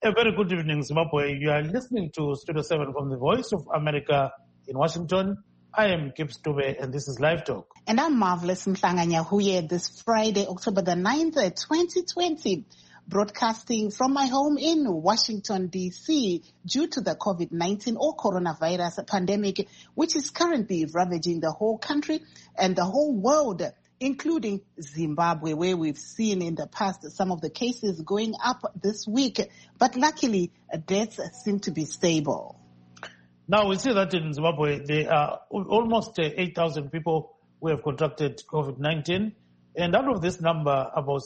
A very good evening, Zimbabwe. You are listening to Studio 7 from the Voice of America in Washington. I am Kip Stube, and this is Live Talk. And I'm Marvelous Mhlanga-Nyahuye this Friday, October the 9th, 2020, broadcasting from my home in Washington, D.C. due to the COVID-19 or coronavirus pandemic, which is currently ravaging the whole country and the whole world, including Zimbabwe, where we've seen in the past some of the cases going up this week. But luckily, deaths seem to be stable. Now, we see that in Zimbabwe, there are almost 8,000 people who have contracted COVID-19. And out of this number, about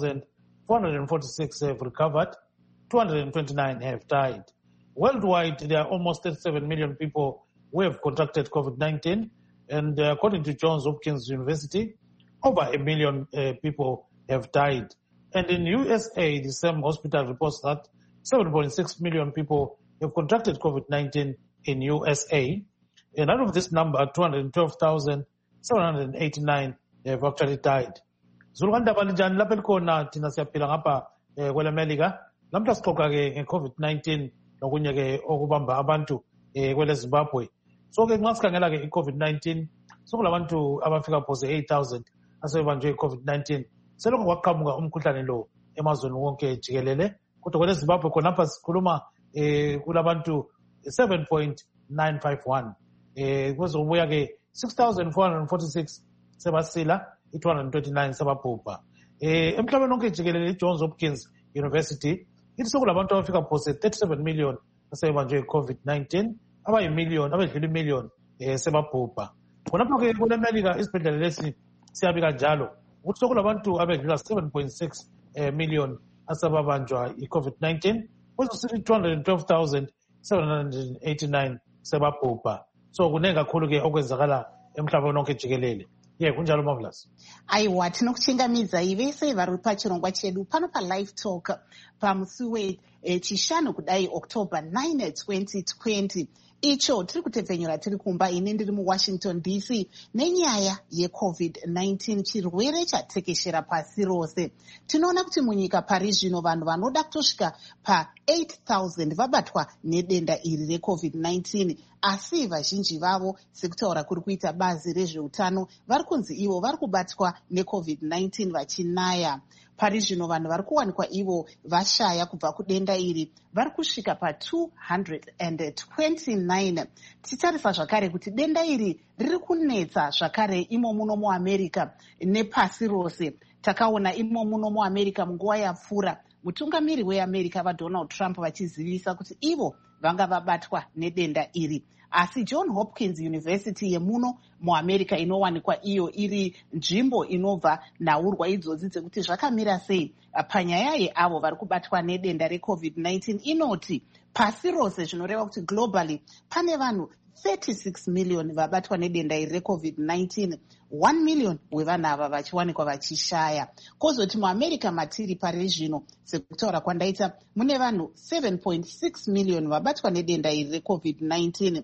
6,446 have recovered, 229 have died. Worldwide, there are almost 37 million people who have contracted COVID-19. And according to Johns Hopkins University, over 1 million people have died. And in USA, the same hospital reports that 7.6 million people have contracted COVID-19 in USA. And out of this number, 212,789 have actually died. Zulukanda balijani lapha likhona thina siyaphila ngapha kwelemelika. Lamhla sixoxa ke nge-COVID-19 nokunye ke okubamba abantu kwele Zimbabwe. So ke nxa sikhangela ke i-COVID-19 sokulabantu abafika phose 8,000 asebebanjwe i-COVID-19. Selokhu kwaqhamuka umkhuhlane lo emazweni wonke jikelele. Kodwa kwele Zimbabwe khonapha sikhuluma kulabantu 7.951. Kwezobuya ke 6,446 sebasila, 229 sebabhubha. Emhlabeni wonke jikelele i-Johns Hopkins University ithi sokulabantu abafika phose 37 million asebebanjwe i-COVID-19, abayimillion, abedlula imillion sebabhubha. Khonapho ke kwelemelika isibhedlela lesi siyabika njalo ukuthi sokulabantu abedlula 7.6 million asebabanjwa i-COVID-19, kwezo 212,789 sebabhubha. So kunengi kakhulu ke okwenzakala emhlabeni wonke jikelele. Kunjalo Marvelous. Aiwa, tinokuchingamidza ivese vari pachirongwa chedu pano paLive Talk pamusi wechishanu kudai October 9, 2020. Icho tiri kutepfenyura tiri kumba ine ndiri muWashington DC nenyaya yeCovid-19, chirwere chatekeshera pasi rose. Tinoona kuti munyika pari zvino vanhu vanoda kutosvika pa8,000 vabatwa nedenda iri reCovid-19, asi vazhinji vavo sekutaura kuri kuita bazi rezveutano vari kunzi ivo vari kubatwa neCovid-19 vachinaya. Pari zvino vanhu vari kuwanikwa ivo vashaya kubva kudenda iri vari kusvika pa229. Tichitarisa zvakare kuti denda iri riri kunetsa zvakare imo muno muAmerica nepasi rose. Takaona imo muno muAmerica munguva yapfuura mutungamiri weAmerica vaDonald Trump vachizivisa kuti ivo vanga vabatwa nedenda iri. Asi Johns Hopkins University yemuno muAmerica inowanikwa iyo iri nzvimbo inobva nhaurwa idzodzi dzekuti zvakamira sei panyaya yeavo vari kubatwa nedenda reCovid-19 inoti pasi rose zvinoreva kuti globally pane vanhu 36 million vabatwa nedenda iri reCovid-19, 1 million wevanhu ava vachiwanikwa vachishaya. Kozoti muAmerica matiri pari zvino sekutaura kwandaita mune vanhu 7.6 million vabatwa nedenda iri reCovid-19,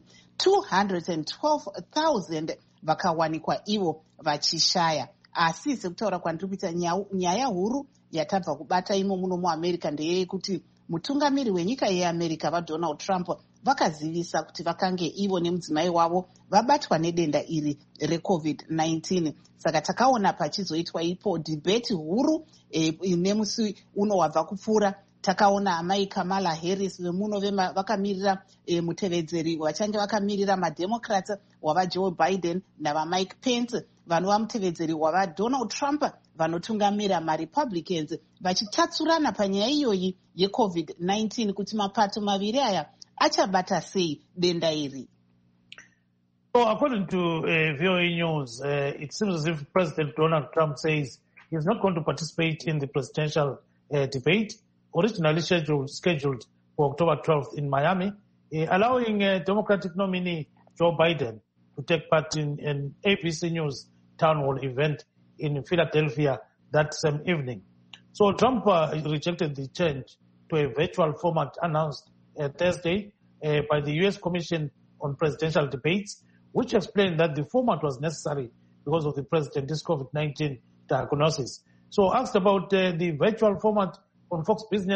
212,000 vakawanikwa ivo vachishaya. Asi sekutaura kwandiri kuita nyaya huru yatabva kubata imo muno muAmerica ndeyekuti mutungamiri wenyika yeAmerica vaDonald Trump vakazivisa kuti vakange ivo nemudzimai wavo vabatwa nedenda iri reCovid-19. Saka takaona pachizoitwa ipo dhibheti huru nemusi uno wabva kupfuura. Takaona amai Kamala Harris vemuno vakamirira mutevedzeri vachange vakamirira maDemocrats wavaJoe Biden navaMike Pence vanova mutevedzeri wavaDonald Trump vanotungamira maRepublicans vachitatsurana panyaya iyoyi yeCovid-19 kuti mapato maviri aya achabata sei denda iri. So according to VOA News, it seems as if President Donald Trump says he's not going to participate in the presidential debate originally scheduled for October 12th in Miami, allowing Democratic nominee Joe Biden to take part in an ABC News town hall event in Philadelphia that same evening. So Trump rejected the change to a virtual format announced Thursday by the U.S. Commission on Presidential Debates, which explained that the format was necessary because of the president's COVID-19 diagnosis. So asked about the virtual format on Fox Business,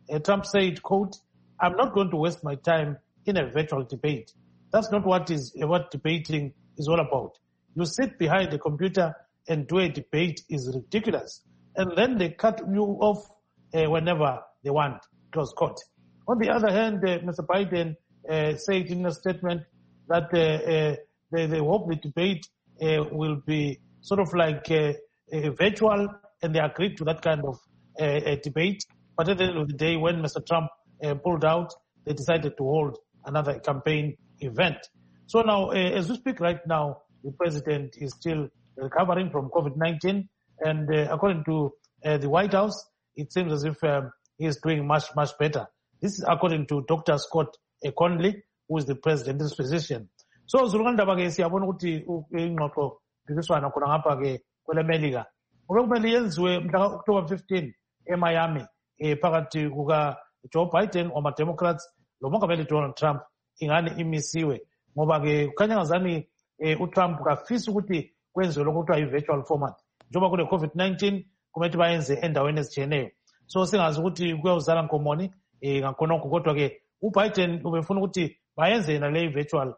Trump said, quote, "I'm not going to waste my time in a virtual debate. That's not what debating is all about. You sit behind a computer and do a debate is ridiculous. And then they cut you off whenever they want," close quote. On the other hand, Mr. Biden said in a statement that they hope the debate will be sort of like virtual, and they agreed to that kind of debate. But at the end of the day, when Mr. Trump pulled out, they decided to hold another campaign event. So now, as we speak right now, the president is still recovering from COVID-19. And according to the White House, it seems as if he is doing much, much better. This is according to Dr. Scott Conley, who is the president's physician. So, Zulukandaba-ke siyabona ukuthi ingxoxo phikiswana khona ngapha-ke kwele-Melika. Obekumele yenziwe mhla ka-October 15 eMiami phakathi kuka-Joe Biden wama-Democrats lo-Mongameli Donald Trump ingane imisiwe. Ngoba-ke kukhanya ngazani uTrump kafisa ukuthi kwenziwe lokho kuthiwa yi-virtual format. Njengoba kune-COVID-19 kumele bayenze endaweni ezitshiyeneyo. So singazi ukuthi kuyawuzala nkomoni ngakhonokho, kodwa-ke uBiden ubefuna ukuthi bayenze yena le virtual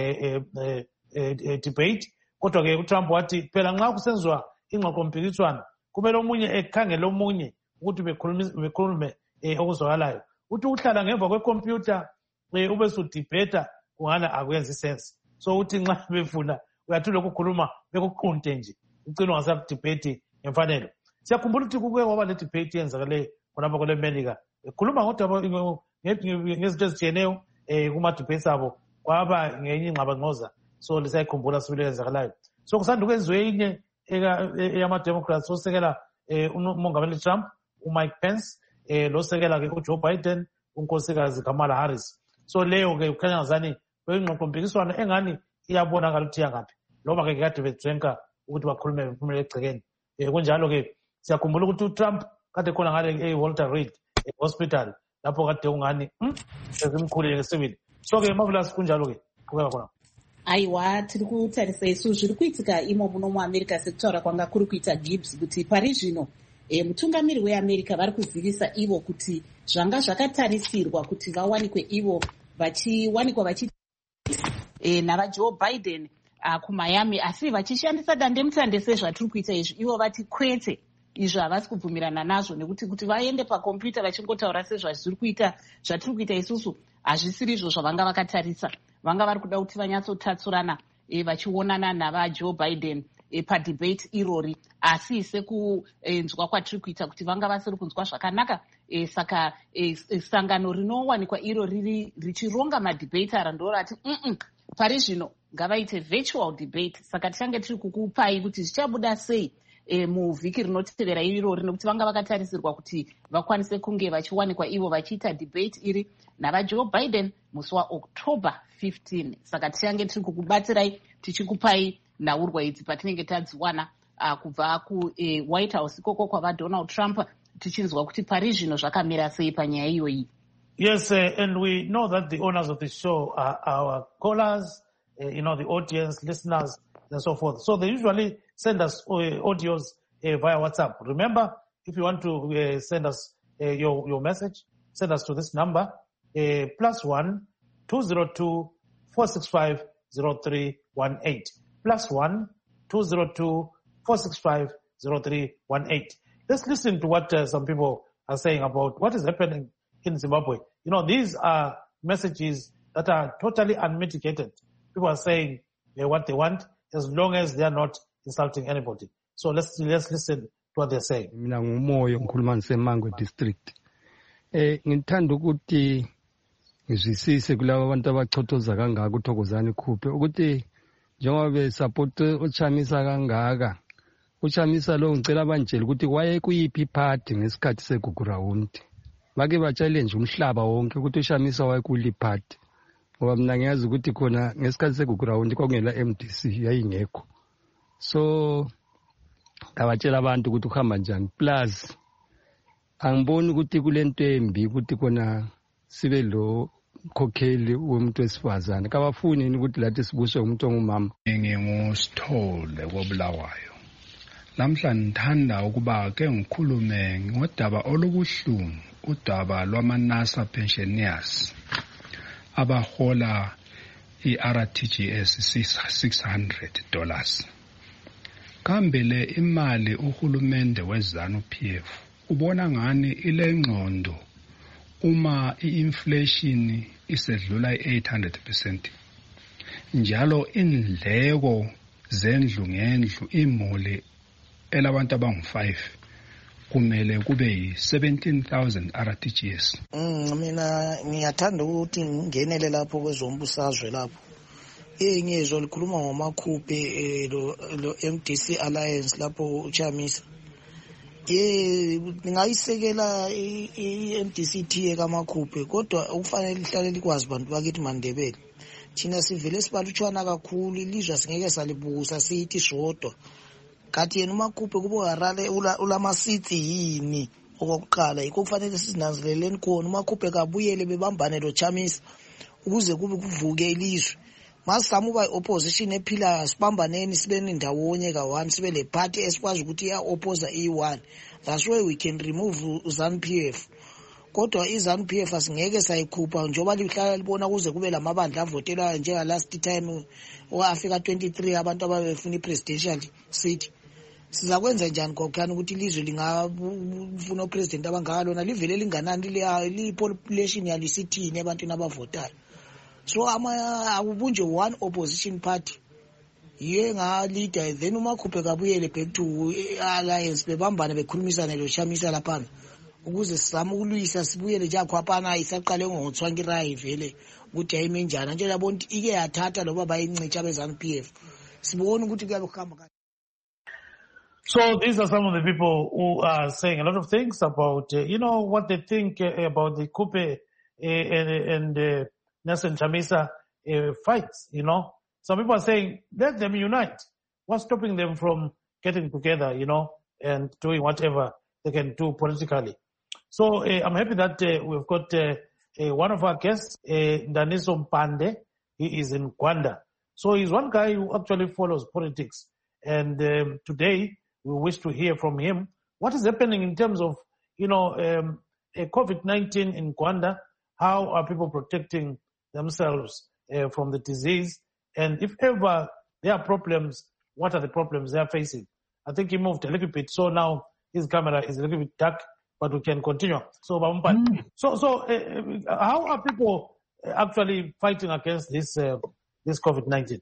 debate. Kodwa-ke uTrump wathi phela nxa kusenziwa ingxoxompikiswano kumele omunye ekhangele omunye ukuthi bekhulume okuzwakalayo. Uthi uhlala ngemva kwekhompyutha ube sudibheta kungana akwenzi sense. So uthi nxa befuna uyathi lokukhuluma bekuqunte nje ucina ungasakudibheti ngemfanelo. Siyakhumbula ukuthi kuke kwaba le debate yenzakale khonapha kwele-Melika ekhuluma ngodaba ngezinto ezitshiyeneyo kuma-debates abo kwaba ngenye ingxabangxoza. So lisayikhumbula sibili yenzakalayo. So kusanda kwenziwe inye eyama-Democrats osekela umongameli Trump, uMike Pence, losekela-ke uJoe Biden, unkosikazi Kamala Harris. So leyo-ke kukhanya ngazani beyingxoxompikiswano engani iyabonakala ukuthi yangaphi. Loba-ke kade bedrenka ukuthi bakhulume bephumelele egcekeni. Kunjalo-ke siyakhumbula ukuthi uTrump kade khona ngale e-Walter Reed hospital lapho kade ungani sezimkhulile sibili. So-ke Marvelous kunjalo-ke kukeka khona. Aiwa, tiri kutarisa isu zviri kuitika imo muno muAmerica sekutaura kwanga kuri kuita Gibbs kuti pari zvino mutungamiri weAmerica vari kuzivisa ivo kuti zvanga zvakatarisirwa kuti vawanikwe ivo vachiwanikwa navaJoe Biden kuMiami, asi vachishandisa dandemutande sezvatiri kuita izvi, ivo vati kwete, izvo havasi kubvumirana nazvo nekuti kuti vaende pakombiyuta vachingotaura sezvazviri kuita zvatiri kuita isusu hazvisiri izvo zvavanga vakatarisa. Vanga vari kuda kuti vanyatsotatsurana vachionana navaJoe Biden padebate irori, asi sekuzwa kwatiri kuita kuti vanga vasiri kunzwa zvakanaka. Saka sangano rinowanikwa iro riri richironga madebate ndorati pari zvino ngavaite virtual debate. Saka tichange tiri kukupai kuti zvichabuda sei muvhiki rinotevera irori, nekuti vanga vakatarisirwa kuti vakwanise kunge vachiwanikwa ivo vachiita debate iri navaJoe Biden musi waOctober 15. Saka tichange tiri kukubatirai tichikupai nhaurwa idzi patinenge tadziwana kubva kuWhite House ikoko kwavaDonald Trump, tichinzwa kuti pari zvino zvakamira sei panyaya iyoyi. Yes, and we know that the owners of the show are our callers, the audience, listeners, and so forth. So they usually send us audios via WhatsApp. Remember, if you want to send us your message, send us to this number, +1 202 465 0318. +1 202 465 0318. Let's listen to what some people are saying about what is happening in Zimbabwe. These are messages that are totally unmitigated. People are saying what they want as long as they are not insulting anybody. So let's listen to what they're saying. Mina ngumoyo ngikhuluma ngiseMangwe district. Ngithanda ukuthi ngizwisise kulabo abantu abachothoza kangaka uThokozani Khuphe ukuthi njengoba besupport uChamisa kangaka, uChamisa lo ngicela abanjele ukuthi waye kuyiphi party ngesikhathi segugu round. Bake ba-challenge umhlaba wonke ukuthi uChamisa waye kuli party. Ngoba mina ngiyazi ukuthi khona ngesikhathi segugu round kwakungela MDC yayingekho. So kabatshela abantu ukuthi uhamba njani. Plus angiboni ukuthi kulento embi ukuthi khona sibe lo khokheli womuntu wesifazane. Kabafuni ukuthi lathi sibuswe umuntu ongumama. Ngingusithole koBulawayo. Namhlanje ngithanda ukuba ke ngikhulume ngodaba olubuhlungu udaba lwama-NASA pensioners abahola i-RTGS $600. Kambe le imali uhulumende weZANU-PF ubona ngani ile ngcondo uma i-inflation isedlula i-800%. Njalo indleko zendlu ngendlu imuli elabantu abangu-5 kumele kube yi-17,000 RTGS. Mina ngiyathanda ukuthi ngingenele lapho kwezombusazwe lapho. Ngiyezwa likhuluma ngomakhuphe lo MDC Alliance lapho uChamisa. Ningayisekela i-MDC kamakhuphe kodwa ukufanele lihlale likwazi bantu bakithi Mandebele. Thina sivele sibalutshwana kakhulu ilizwe singeke salibusa sithi sodwa. Kathi yena umakhuphe kubo harale ulamasithi yini okokuqala yikho kufanele sizinanzeleleni khona umakhuphe kabuyele bebambane lo Chamisa ukuze kube kuvuke ilizwe. Masizama uba opposition ephila sibambaneni sibe ndawonye ka1 sibe le party esikwazi ukuthi iya oppose i1. That's why we can remove ZANU-PF. Kodwa iZANU-PF asingeke sayikhupha njoba lihlala libona kuze kube lamabandla avotela njenga last time oafika 23 abantu ababefuna ipresidential seat. Sizakwenza njani kokukhana ukuthi ilizwe lingafuna upresident abangakalona livele linganani li population yalisithini ebantwini abavotayo. So akubunje one opposition party yiye nga leader then umakhuphe kabuyele back to alliance bebambane bekhulumisana lo Chamisa lapha ukuze sizama ukulwisa sibuyele nje akhwaphana isaqale ngo-20 vele ukuthi ayimenjana nje yabona ike yathatha lo baba yincicha beZANU-PF sibona ukuthi kuyabe kuhamba kahle. So these are some of the people who are saying a lot of things about, what they think about the Kupe and Nelson Chamisa fights, Some people are saying, let them unite. What's stopping them from getting together, and doing whatever they can do politically? So I'm happy that we've got one of our guests, Daniso Mpande. He is in Gwanda. So he's one guy who actually follows politics. And today, we wish to hear from him what is happening in terms of, COVID-19 in Gwanda. How are people protecting themselves from the disease? And if ever there are problems, what are the problems they are facing? I think he moved a little bit, so now his camera is a little bit dark, but we can continue. So, how are people actually fighting against this COVID-19?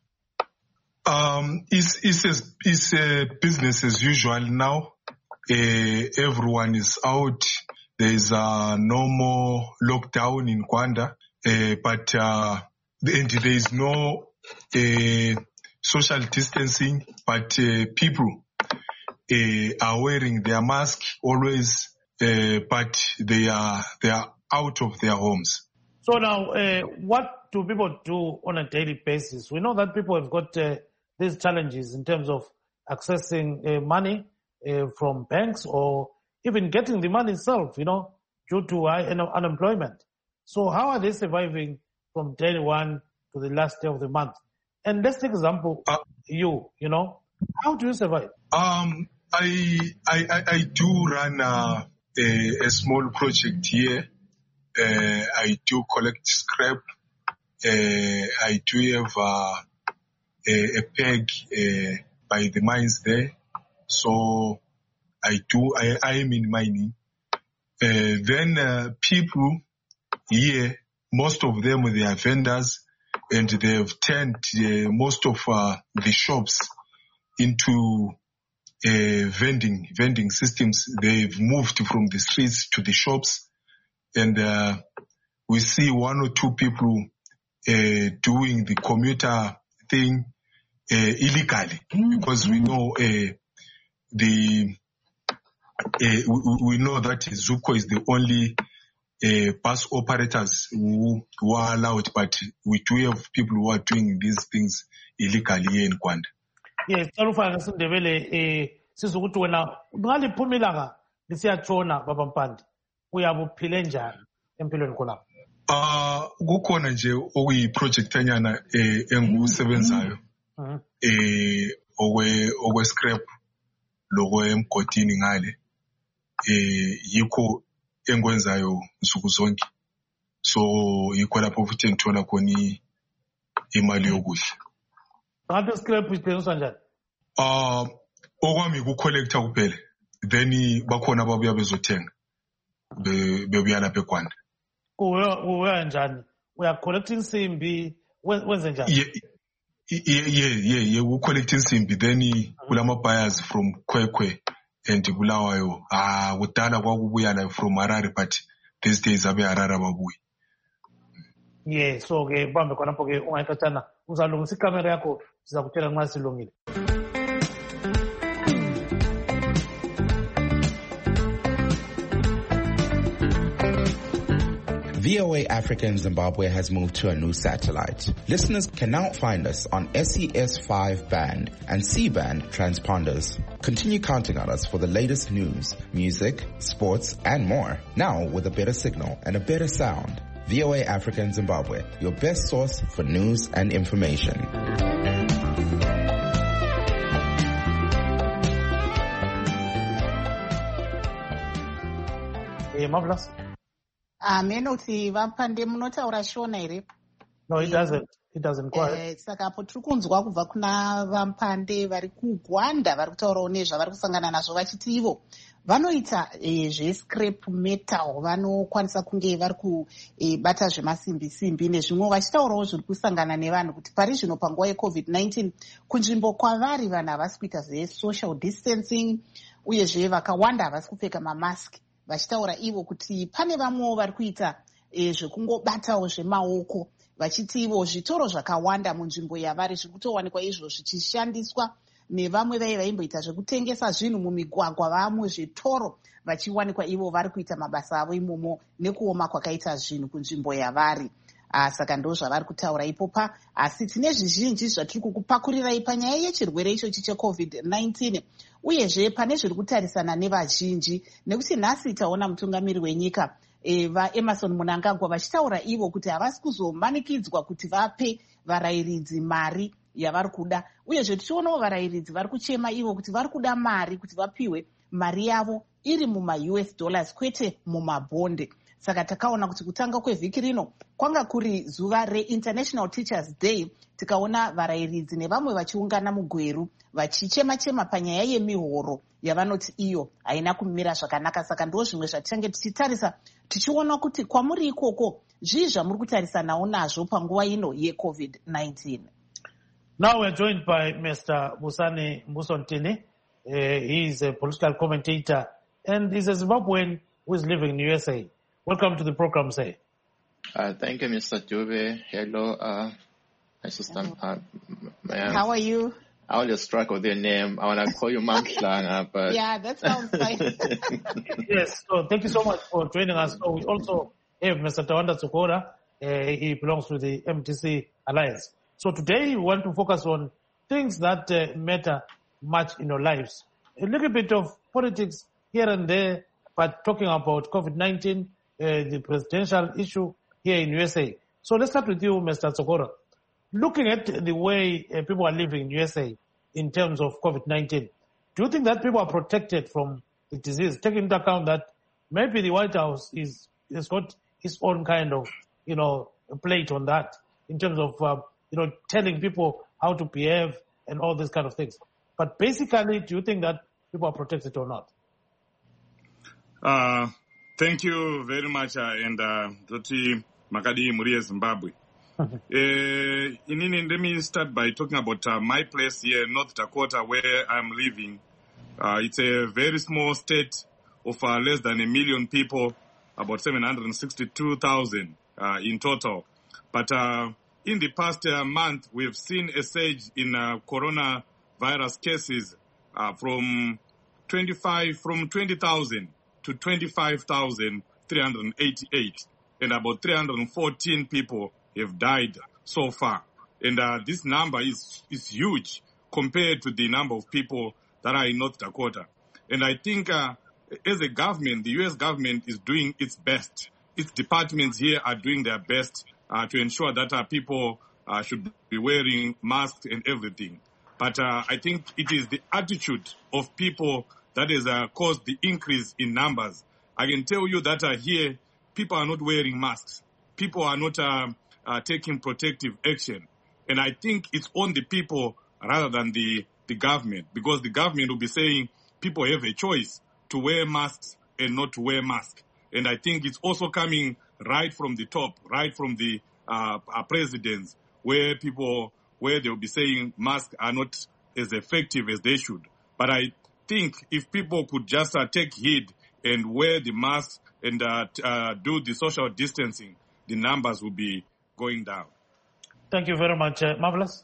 It's business as usual now. Everyone is out. There is no more lockdown in Gwanda, but there is no social distancing. But people are wearing their mask always, but they are out of their homes. So now, what do people do on a daily basis? We know that people have got these challenges in terms of accessing money from banks or even getting the money itself, due to high unemployment. So how are they surviving from day one to the last day of the month? And let's take example, how do you survive? I do run a small project here. I do collect scrap. I do have a peg by the mines there. So I am in mining. Then people here, most of them, they are vendors, and they have turned most of the shops into vending systems. They've moved from the streets to the shops, and we see one or two people doing the commuter thing illegally, because we know we know that ZUCO is the only bus operators who are allowed, but we do have people who are doing these things illegally here in Gwanda. Yes, Talufana Sindebele, sizukuthi wena ngaliphumilanga lisiyatshona baba Mpande uyabuphile njani empilweni khona? Kukhona nje okuyiproject anyana engusebenzayo okwe scrap lokwe emgodini ngale yikho engwenzayo nsuku zonke. So ikho lapho futhi ngithola khona imali yokudla. Ngathi scrap ithengiswa njani? Okwami ku-collector kuphela. Then bakhona ababuya bezothenga. Bebuya lapha eGwanda. Uya njani? Uya collecting insimbi wenze njani? Yeah, ku-collecting insimbi. Then kulama buyers from Kwekwe and Bulawayo. Kudala kwakubuya la from Harare, but these days abe Harare ababuyi. Yeah, so ke bambe khonapho ke ungayikhathana uzalungisa ikamera yakho siza kutshela nxa silungile. VOA Africa in Zimbabwe has moved to a new satellite. Listeners can now find us on SES5 band and C-band transponders. Continue counting on us for the latest news, music, sports, and more. Now with a better signal and a better sound. VOA Africa in Zimbabwe, your best source for news and information. Marvelous. Menoti vapande munotaura shona here? No, it doesn't quite. Saka apo tiri kunzwa kubva kuna vampande vari kuGwanda vari kutaurawo nezvavari kusangana nazvo vachiti ivo vanoita zvescrap metal, vanokwanisa kunge vari kubata zvemasimbi-simbi nezvimwe, vachitaurawo zviri kusangana nevanhu kuti pari zvino panguva yeCovid-19 kunzvimbo kwavari vanhu havasi kuita zvesocial distancing, uyezve vakawanda havasi kupfeka mamaski, vachitaura ivo kuti pane vamwewo vari kuita zvekungobatawo zvemaoko, vachiti ivo zvitoro zvakawanda munzvimbo yavari zviri kutowanikwa izvo zvichishandiswa nevamwe vaimboita zvekutengesa zvinhu mumigwagwa, vamwe zvitoro vachiwanikwa ivo vari kuita mabasa avo imomo nekuoma kwakaita zvinhu kunzvimbo yavari. Saka ndo zvavari kutaura ipopa, asi tine zvizhinji zvatiri kukupakurirai panyaya yechirwere ichochi cheCovid-19, uyezve pane zviri kutarisana nevazhinji, nekuti nhasi taona mutungamiri wenyika vaEmmerson Mnangagwa vachitaura ivo kuti havasi kuzomanikidzwa kuti vape varayiridzi mari yavari kuda, uyezve tichionawo varayiridzi vari kuchema ivo kuti vari kuda mari kuti vapiwe mari yavo iri muma-US dollars kwete mumabhonde. Saka takaona kuti kutanga kwevhiki rino kwanga kuri zuva reInternational Teachers Day, tikaona varayiridzi nevamwe vachiungana mugweru vachichema-chema panyaya yemihoro yavanoti iyo haina kumira zvakanaka. Saka ndo zvimwe zvatichange tichitarisa tichiona kuti kwamuri ikoko zvii zvamuri kutarisanawo nazvo panguva ino yeCovid-19. Now we're joined by Mr. Busani Mbusontini. He is a political commentator and is a Zimbabwean who is living in the USA. Welcome to the program, sir. Thank you, Mr. Dube. Hello, my sister. How are you? I always struggle with your name. I want to call you Mamklanga, but... Yeah, that sounds fine. Yes, so thank you so much for joining us. So we also have Mr. Tawanda Tsokora. He belongs to the MTC Alliance. So today we want to focus on things that matter much in our lives. A little bit of politics here and there, but talking about COVID-19, the presidential issue here in USA. So let's start with you, Mr. Tsokora. Looking at the way people are living in USA in terms of COVID-19, do you think that people are protected from the disease, taking into account that maybe the White House has got its own kind of, plate on that in terms of, telling people how to behave and all these kind of things. But basically, do you think that people are protected or not? Thank you very much, and Dr. Makadi Murie, Zimbabwe. Let me start by talking about my place here in North Dakota, where I'm living. It's a very small state of less than 1 million people, about 762,000 in total. But in the past month, we've seen a surge in coronavirus cases from 20,000 to 25,388, and about 314 people have died so far. And this number is huge compared to the number of people that are in North Dakota. And I think as a government, the U.S. government is doing its best. Its departments here are doing their best to ensure that people should be wearing masks and everything. But I think it is the attitude of people that has caused the increase in numbers. I can tell you that here, people are not wearing masks. People are not taking protective action. And I think it's on the people rather than the government, because the government will be saying people have a choice to wear masks and not to wear masks. And I think it's also coming right from the top, right from the presidents, where they'll be saying masks are not as effective as they should. But I think if people could just take heed and wear the mask and do the social distancing, the numbers will be going down. Thank you very much. Marvelous?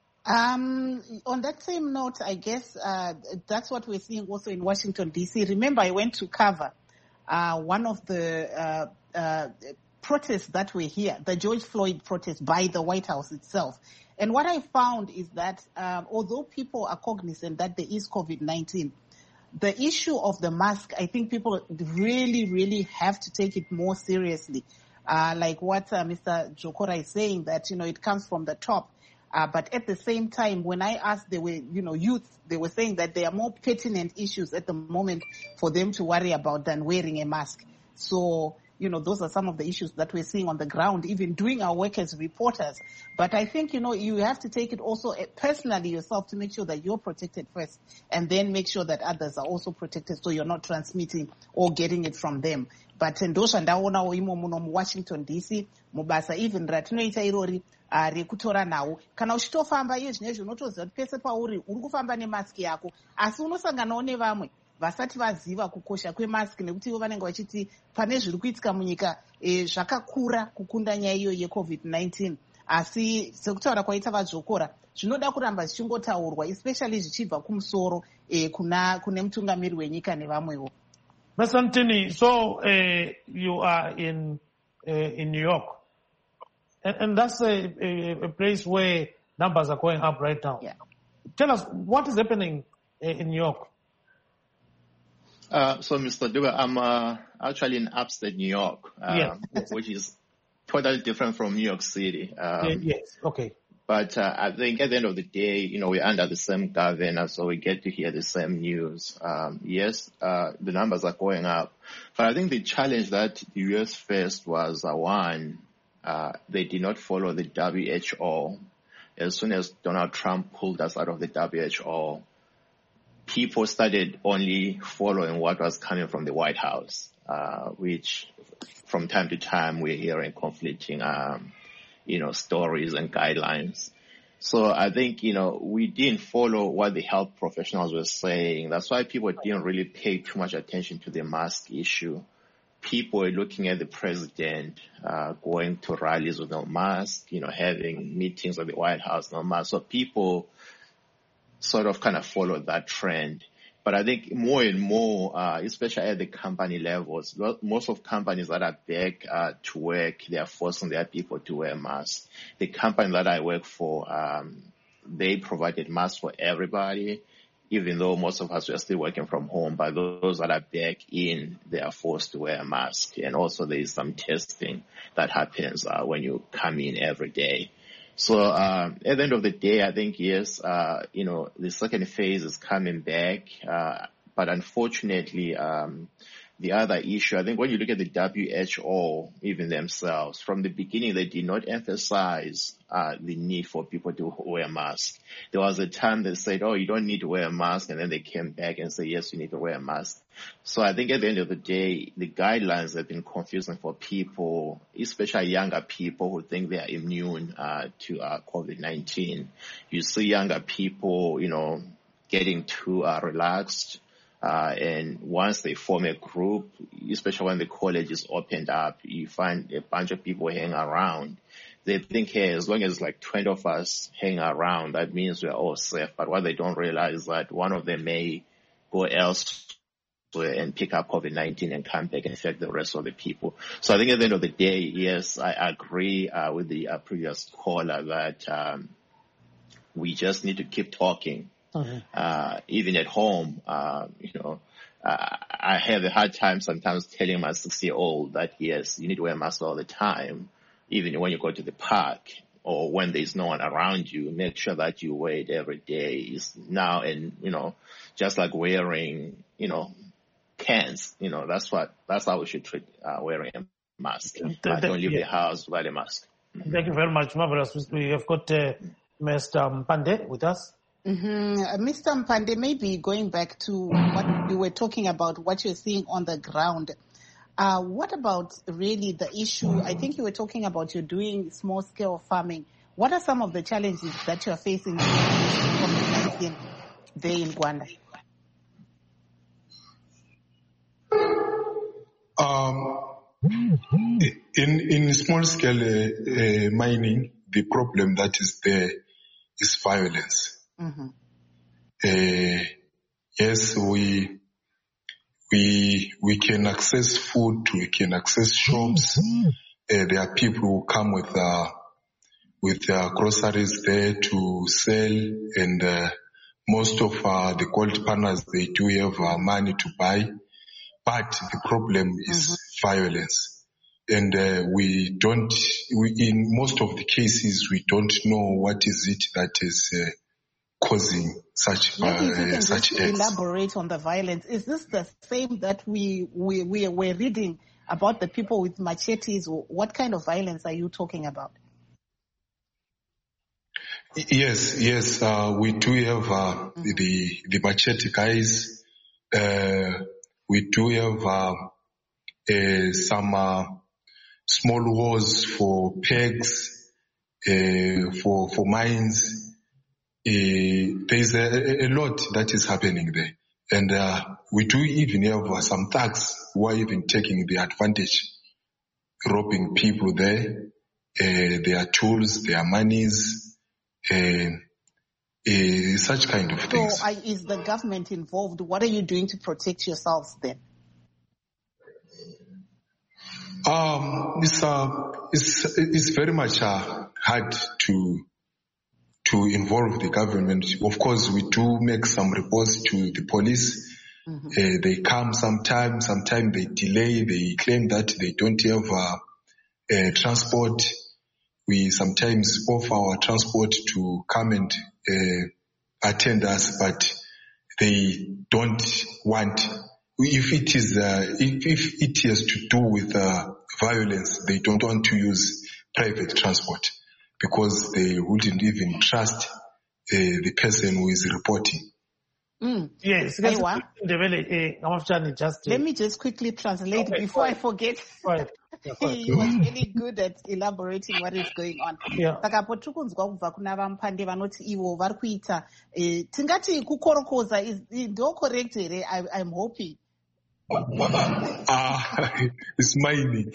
On that same note, I guess that's what we're seeing also in Washington, D.C. Remember, I went to cover one of the protests that were here, the George Floyd protest by the White House itself. And what I found is that although people are cognizant that there is COVID-19, the issue of the mask, I think people really, really have to take it more seriously. Like what Mr. Jokora is saying, that, it comes from the top. But at the same time, when I asked, they were, youth, they were saying that there are more pertinent issues at the moment for them to worry about than wearing a mask. So, those are some of the issues that we're seeing on the ground, even doing our work as reporters. But I think, you have to take it also personally yourself to make sure that you're protected first, and then make sure that others are also protected so you're not transmitting or getting it from them. But ndosha ndaonawo imo muno muWashington DC mubasa even ratinoita irori rekutora nawo kana uchitofamba iye zvinezvi unotoziva kuti pese pauri uri kufamba nemaski yako, asi unosanganawo nevamwe vasati vaziva kukosha kwemaski, nekuti ivo vanenge vachiti pane zviri kuitika munyika zvakakura kukunda nyaya iyo yeCovid-19. Asi sekutaura kwaita vadzokora, zvinoda kuramba zvichingotaurwa, especially zvichibva kumusoro kune mutungamiri wenyika nevamwewo. Mr. Ntini, so you are in New York, and that's a place where numbers are going up right now. Yeah. Tell us, what is happening in New York? So, Mr. Dube, I'm actually in upstate New York, yes. Which is totally different from New York City. Yes, okay. But I think at the end of the day, we're under the same governor, so we get to hear the same news. Yes, the numbers are going up. But I think the challenge that the U.S. faced was, one, they did not follow the WHO. As soon as Donald Trump pulled us out of the WHO, people started only following what was coming from the White House, which from time to time we're hearing conflicting stories and guidelines. So I think, we didn't follow what the health professionals were saying. That's why people didn't really pay too much attention to the mask issue. People were looking at the president, going to rallies with no mask, having meetings at the White House, no mask. So people sort of kind of followed that trend. But I think more and more, especially at the company levels, most of companies that are back to work, they are forcing their people to wear masks. The company that I work for, they provided masks for everybody, even though most of us were still working from home. But those that are back in, they are forced to wear a mask. And also there is some testing that happens when you come in every day. So at the end of the day, I think, yes, the second phase is coming back. But unfortunately, the other issue, I think when you look at the WHO, even themselves, from the beginning, they did not emphasize the need for people to wear masks. There was a time they said, oh, you don't need to wear a mask. And then they came back and said, yes, you need to wear a mask. So I think at the end of the day, the guidelines have been confusing for people, especially younger people who think they are immune to COVID-19. You see younger people, getting too relaxed. And once they form a group, especially when the college is opened up, you find a bunch of people hanging around. They think, hey, as long as like 20 of us hang around, that means we're all safe. But what they don't realize is that one of them may go elsewhere and pick up COVID-19 and come back and infect the rest of the people. So I think at the end of the day, yes, I agree with the previous caller that we just need to keep talking. Mm-hmm. Even at home, I have a hard time sometimes telling my 6-year-old that, yes, you need to wear a mask all the time, even when you go to the park or when there's no one around you. Make sure that you wear it every day. It's now, and, just like wearing, cans. That's how we should treat wearing a mask. Don't leave the house without a mask. Thank you very much, marvelous. We have got Mr. Mpande with us. Mr. Mpande, maybe going back to what you were talking about, what you're seeing on the ground. What about really the issue? I think you were talking about you're doing small-scale farming. What are some of the challenges that you're facing from COVID-19 there in Gwanda? In small-scale mining, the problem that is there is violence. Mm-hmm. Yes, we can access food, we can access shops. There are people who come with groceries there to sell, and most of the gold partners, they do have money to buy. But the problem is violence. And in most of the cases, we don't know what is it that is causing such acts. Elaborate on the violence. Is this the same that we were reading about the people with machetes? What kind of violence are you talking about? Yes, we do have the machete guys. We do have some small wars for pegs, for mines. There's a lot that is happening there. And we do even have some thugs who are even taking the advantage, robbing people there, their tools, their monies, such kind of things. So is the government involved? What are you doing to protect yourselves then? It's very much hard to involve the government. Of course, we do make some reports to the police. Mm-hmm. They come sometimes they delay. They claim that they don't have transport. We sometimes offer our transport to come and attend us, but they don't want. If it has to do with violence, they don't want to use private transport because they wouldn't even trust the person who is reporting. Yes. Let me just quickly translate before I forget. Right. He was really good at elaborating what is going on. Saka po tukunzwa kubva kuna vampande vanoti ivo vari kuita tingati kukorokoza ndo correct here. I'm hoping. It's mining.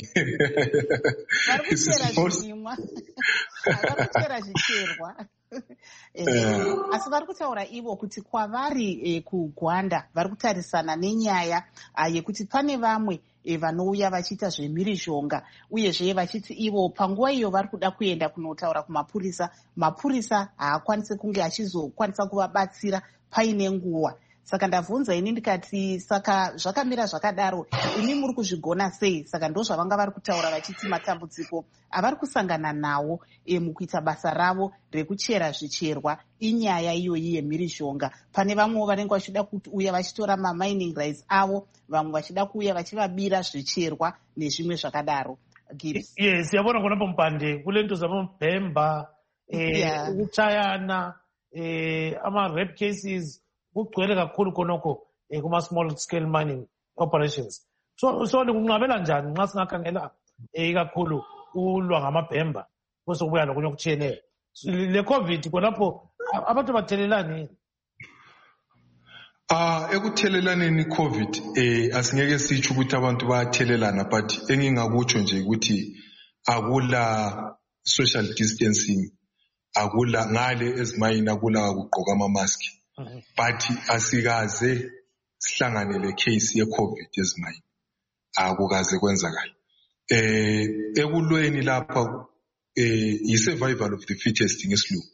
Asi vari kutaura ivo kuti kwavari kuGwanda vari kutarisana nenyaya yekuti pane vamwe vanouya vachiita zvemhirizhonga uyezve vachiti ivo panguva iyo vari kuda kuenda kunotaura kumapurisa, mapurisa haakwanisi kunge achizokwanisa kuvabatsira paine nguva. Saka ndabvunza ini ndikati saka zvakamira zvakadaro imi muri kuzvigona sei? Saka ndo zvavanga vari kutaura vachiti matambudziko avari kusangana nawo mukuita basa ravo rekuchera zvicherwa inyaya iyoyi yemhirizhonga. Pane vamwe vanenge vachida kuuya vachitora mamining rights avo, vamwe vachida kuuya vachivabira zvicherwa nezvimwe zvakadaro. Yes, yabona khona Mpande kule nto zabomphemba ukuchayana ama rape cases kugcwele kakhulu khonokho kuma small scale mining operations. So nikunqabela njani nxa singakhangela ikakhulu ulwa ngamabhemba kusokubuya lokunye okutshiyeneyo le COVID khonapho abantu bathelelani? Ekuthelelaneni COVID asingeke sitsho ukuthi abantu bayathelelana, but engingakutsho nje ukuthi akula social distancing, akula ngale ezimayini akula kugqoka ama-mask. But asikaze sihlangane le case ye-COVID ezimayini, akukaze kwenzakala. Ekulweni lapha i-survival of the fittest ngesilungu.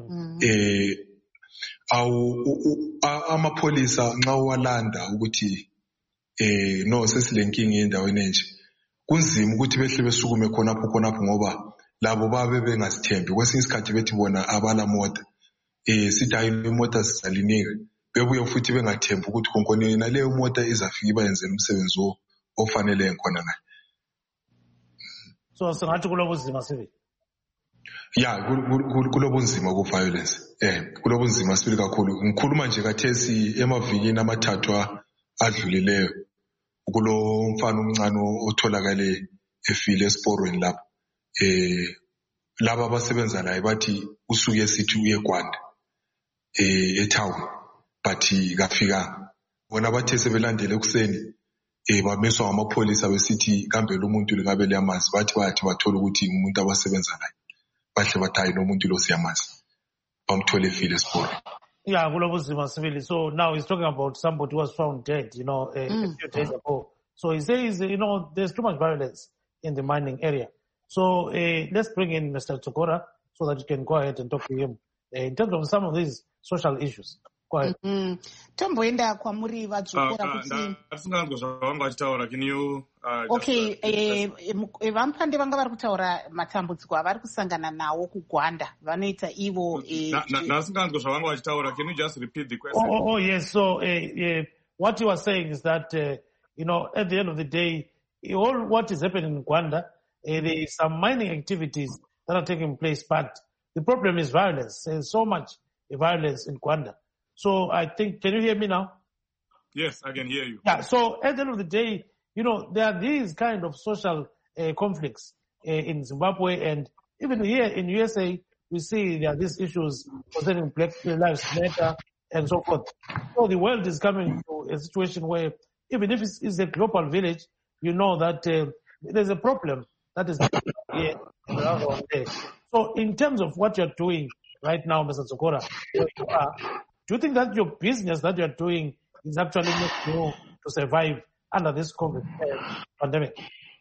Amapolisa nxa uwalanda ukuthi no sesilenkinga endaweni enje kunzima ukuthi behle besukume khonapho ngoba labo babe bengasithembi. Kwesinye isikhathi bethi bona abala mota sithi hayi imota sizalinika, bebuye futhi bengathembi ukuthi konkoni yena leyo mota izafika ibayenzela umsebenzi ofanele khona ngayo. So singathi kulobunzima sibili. Yeah, kulobunzima ku-violence. Kulobunzima sibili kakhulu. Ngikhuluma nje kathesi emavikini amathathu adlulileyo. Kulo mfana omncane otholakale efile esiporweni lapho. Laba abasebenza naye bathi usuke sithi uye eGwanda etown but kafika. Bona bathe sebelandele ekuseni bamiswa amapholisa besithi kambe lo muntu lingabe liyamazi, bathi bathola ukuthi umuntu abasebenza naye. Bahle bathayi nomuntu lo siyamazi. Bamthole efile esiporweni. Yeah, kulobunzima sibili. So now he's talking about somebody who was found dead, a few days ago. So he says, there's too much violence in the mining area. So let's bring in Mr. Tsokora so that you can go ahead and talk to him in terms of some of these social issues. Go ahead. Tomboenda kwamuri vadzokora kuti asinganzwa zvavanga vachitaura. Can you okay, vamupande vanga vari kutaura matambudziko avari kusangana nawo kuGwanda vanoita ivo nasinganzwa zvavanga vachitaura. Can you just repeat the question? Oh yes. So what you are saying is that at the end of the day, all what is happening in Gwanda, there is some mining activities that are taking place, but the problem is violence. There's so much violence in Gwanda. So I think, can you hear me now? Yes, I can hear you. Yeah, so at the end of the day, there are these kind of social conflicts in Zimbabwe, and even here in USA, we see there are these issues concerning Black Lives Matter and so forth. So the world is coming to a situation where even if it's a global village, that there's a problem that is here and around there. So in terms of what you're doing right now, Mr. Tsokora, where you are, do you think that your business that you're doing is actually making you to survive under this COVID pandemic?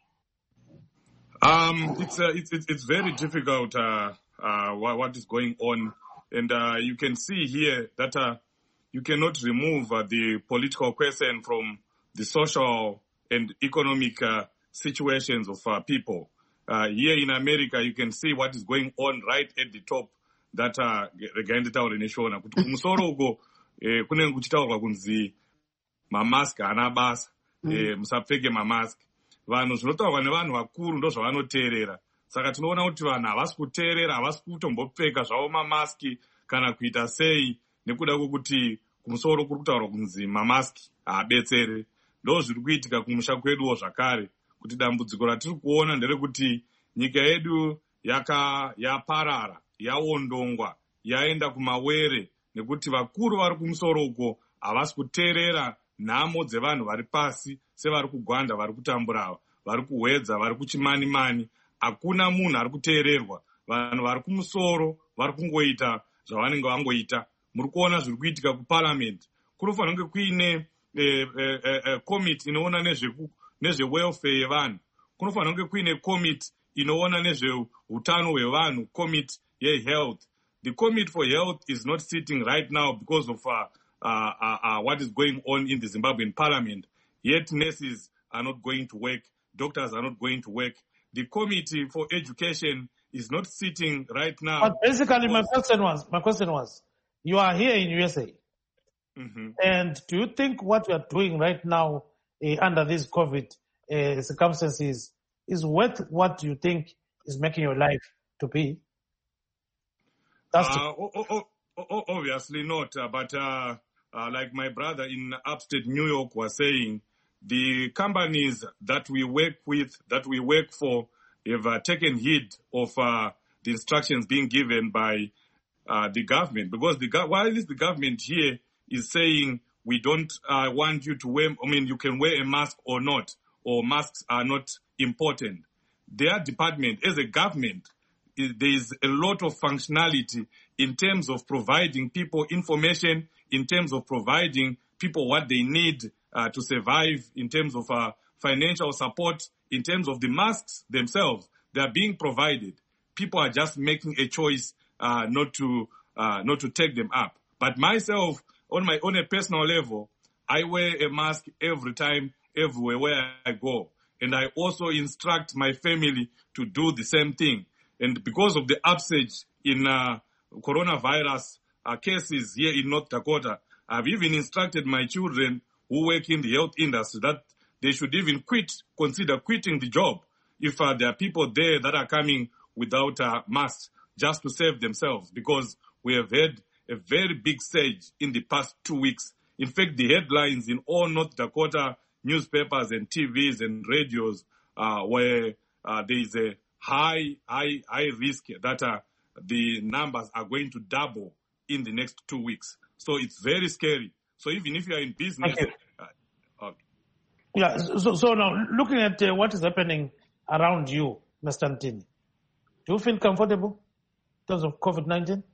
It's very difficult what is going on, and you can see here that you cannot remove the political question from the social and economic situations of people. Here in America, you can see what is going on right at the top. That regaenditaura neshona kuti kumusoro uko kunenge kuchitaurwa kunzi mamask ana basa musapfeke mamask. Vanhu zvinotaurwa nevanhu vakuru ndo zvavanoteerera. Saka tinoona kuti vanhu havasi kuteerera, havasi kutombopfeka zvavo mamaski kana kuita sei nekuda kwokuti kumusoro kuri kutaurwa kunzi mamaski haabetsere. Ndo zviri kuitika kumusha kweduwo zvakare, kuti dambudziko ratiri kuona nderekuti nyika yedu yaparara, yaondongwa, yaenda kumawere nekuti vakuru vari kumusoro uko havasi kuteerera nhamo dzevanhu vari pasi sevari kuGwanda, vari kutambura, vari kuhwedza, vari kuchimani-mani. Hakuna munhu ari kuteererwa. Vanhu vari kumusoro vari kungoita zvavanenge vangoita. Muri kuona zviri kuitika kuparliament. Kunofanira kunge kuine committee inoona nezve-welfare yevanhu. Kunofanira kunge kuine committee inoona nezveutano hwevanhu, committee health. The committee for health is not sitting right now because of what is going on in the Zimbabwean parliament. Yet nurses are not going to work, doctors are not going to work. The committee for education is not sitting right now. But basically, my question was, you are here in USA, and do you think what you are doing right now under these COVID circumstances is worth what you think is making your life to be? Obviously not, but like my brother in upstate New York was saying, the companies that we work with, that we work for, have taken heed of the instructions being given by the government. Because while the government here is saying we don't want you to wear, you can wear a mask or not, or masks are not important. Their department, as a government, there is a lot of functionality in terms of providing people information, in terms of providing people what they need to survive, in terms of financial support, in terms of the masks themselves. They are being provided. People are just making a choice not to take them up. But myself, on a personal level, I wear a mask every time, everywhere where I go. And I also instruct my family to do the same thing. And because of the upsurge in coronavirus cases here in North Dakota, I've even instructed my children who work in the health industry that they should even consider quitting the job if there are people there that are coming without masks just to save themselves, because we have had a very big surge in the past 2 weeks. In fact, the headlines in all North Dakota newspapers and TVs and radios where there is a high risk that the numbers are going to double in the next 2 weeks. So it's very scary. So even if you are in business... Okay. Yeah, so now looking at what is happening around you, Mr. Ntini, do you feel comfortable in terms of COVID-19?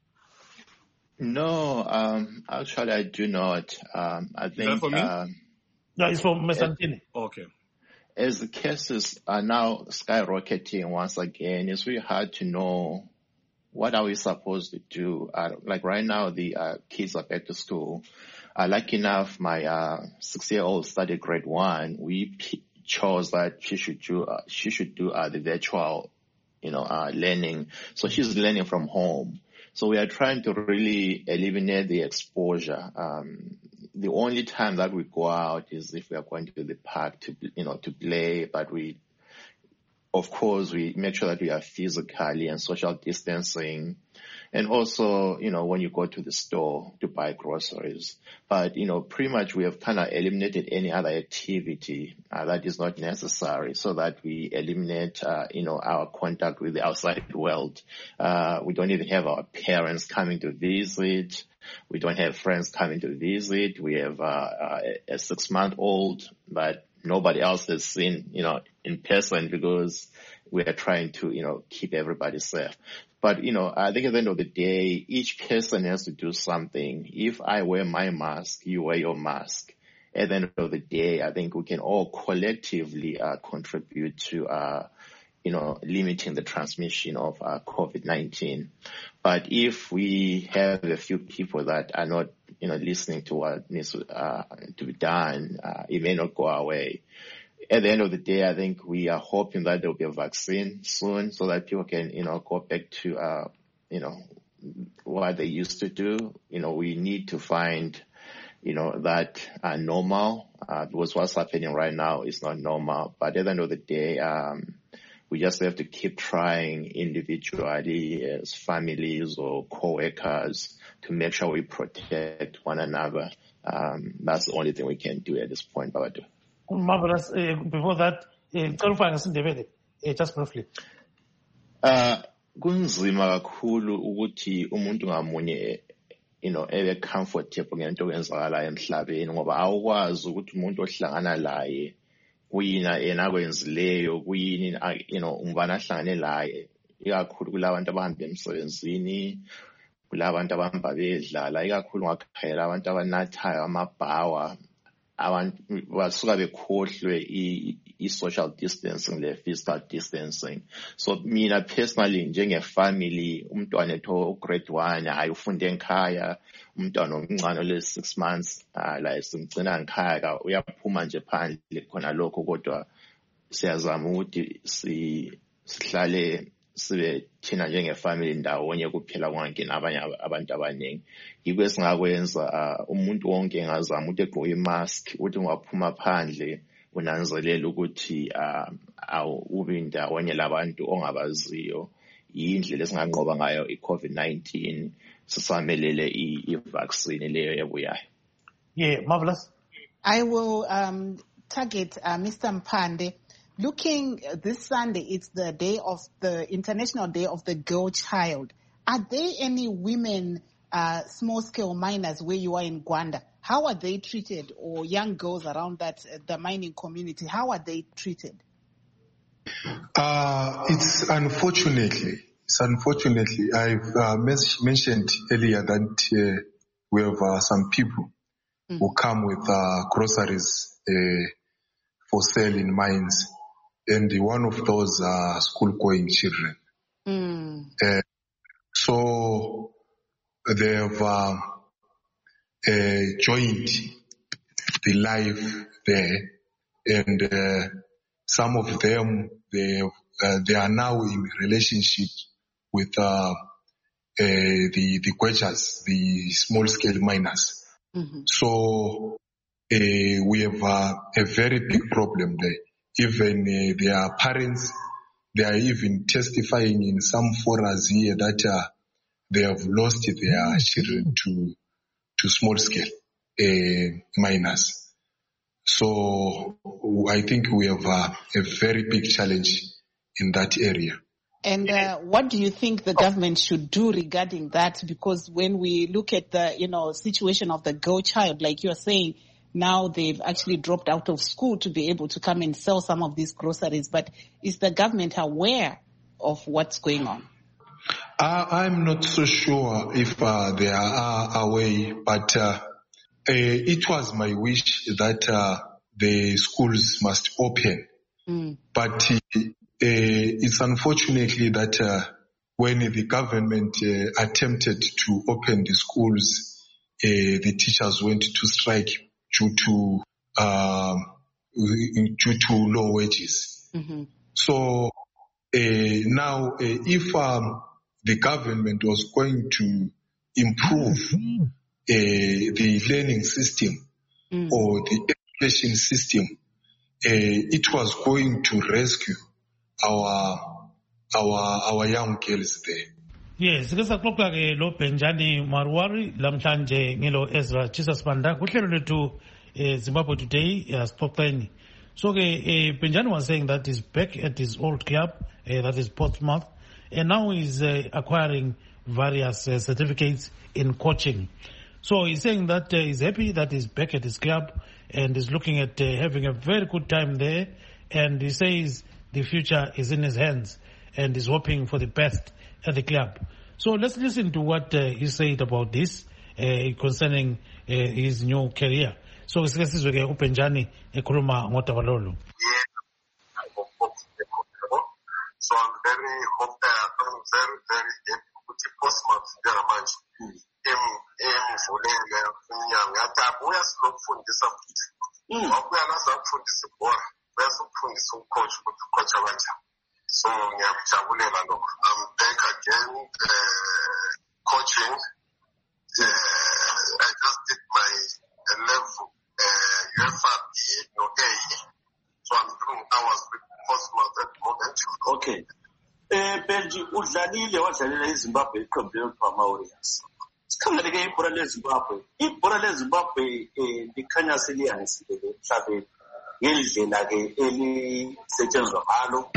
No, actually I do not. I think... Is that for me? Yeah, it's for Mr. Ntini. Okay. As the cases are now skyrocketing once again, it's really hard to know what are we supposed to do. Like right now, the kids are back to school. Lucky enough, my 6-year-old studied grade 1. We chose that she should do the virtual, learning. So she's learning from home. So we are trying to really eliminate the exposure. The only time that we go out is if we are going to the park to play, but of course, we make sure that we are physically and social distancing. And also, when you go to the store to buy groceries. But, pretty much we have kind of eliminated any other activity that is not necessary so that we eliminate, our contact with the outside world. We don't even have our parents coming to visit. We don't have friends coming to visit. We have a 6-month-old, but nobody else has seen, in person because we are trying to, keep everybody safe. But, I think at the end of the day, each person has to do something. If I wear my mask, you wear your mask. At the end of the day, I think we can all collectively contribute to, limiting the transmission of COVID-19. But if we have a few people that are not, listening to what needs to be done, it may not go away. At the end of the day, I think we are hoping that there will be a vaccine soon so that people can, go back to, what they used to do. We need to find, that normal, because what's happening right now is not normal. But at the end of the day, we just have to keep trying individually as families or co-workers to make sure we protect one another. That's the only thing we can do at this point, Babadu. Marvelous. Before that, just briefly. Kunzima kakhulu ukuthi umuntu ngamunye ebe comfortable ngento okwenzakalayo emhlabeni ngoba awukwazi ukuthi umuntu ohlangana laye kuyina yena akwenzileyo kuyini ungubani ahlangane laye ikakhulu kulabantu abahamba emsebenzini kulabantu abahamba bedlala ikakhulu ngakhayela abantu abanathayo amabhawa abantu basuka bekhohlwe i-social distancing le-physical distancing. So mina personally njenge-family umntwana etho grade 1 hayi ufunde ekhaya umntwana omncane ole-6 months la simgcina ngikhaya uyaphuma nje phandle khona lokho kodwa siyazama ukuthi sihlale sibe thina njenge-family ndawonye kuphela kungangeni abanye abantu abaningi. Yikho esingakwenza umuntu wonke engazama ukuthi egqoke imask ukuthi ungaphuma phandle unanzelela ukuthi ube ndawonye labantu ongabaziyo. Yindlela esinganqoba ngayo i-COVID-19 sisamelele i-vaccine leyo ebuyayo. Yeah, marvelous. I will target Mr. Mpande. Looking this Sunday, it's the International Day of the Girl Child. Are there any women, small-scale miners where you are in Gwanda? How are they treated, or young girls around the mining community? How are they treated? It's unfortunately. I've mentioned earlier that we have some people who come with groceries for sale in mines. And one of those are school-going children. So they have joined the life there, and some of them they are now in relationship with the quechas, the small-scale miners. Mm-hmm. So we have a very big problem there. Even their parents, they are even testifying in some forums here that they have lost their children to small scale minors. So I think we have a very big challenge in that area. And what do you think the government should do regarding that? Because when we look at the, situation of the girl child, like you're saying, now they've actually dropped out of school to be able to come and sell some of these groceries. But is the government aware of what's going on? I'm not so sure if they are aware, but it was my wish that the schools must open. But it's unfortunately that when the government attempted to open the schools, the teachers went to strike due to low wages. Mm-hmm. So now, if the government was going to improve the learning system or the education system, it was going to rescue our young girls there. Yes, kusaxoxa ke lo Benjani Marwari lamhlanje ngelo Ezra Jesus Banda kuhlelo lethu Zimbabwe Today sixoxeni. So ke Benjani was saying that he's back at his old club, that is Portsmouth, and now he's acquiring various certificates in coaching. So he's saying that he's happy that he's back at his club and is looking at having a very good time there, and he says the future is in his hands and is hoping for the best at the club. So let's listen to what he said about this concerning his new career. So sizwe ke uBenjani ekhuluma ngodabalolo. So I'm very happy ukuthi Portsmouth njengamanje emvulele inyanga yathi abuya silokufundisa futhi wabuya nasakufundisa ibhola uyasifundisa ucoach ukuthi ucoach kanjani. So ngiyakujabulela lokho. I'm back again coaching. I just did my level UEFA B no A. So I'm doing hours with Portsmouth at the moment. Okay. Benji wadlalela iZimbabwe iqembu Warriors. Sikhangele ke ibhola leZimbabwe. Ibhola leZimbabwe likhanya seliyangisile emhlabeni. Ngendlela ke elisetshenzwa ngalo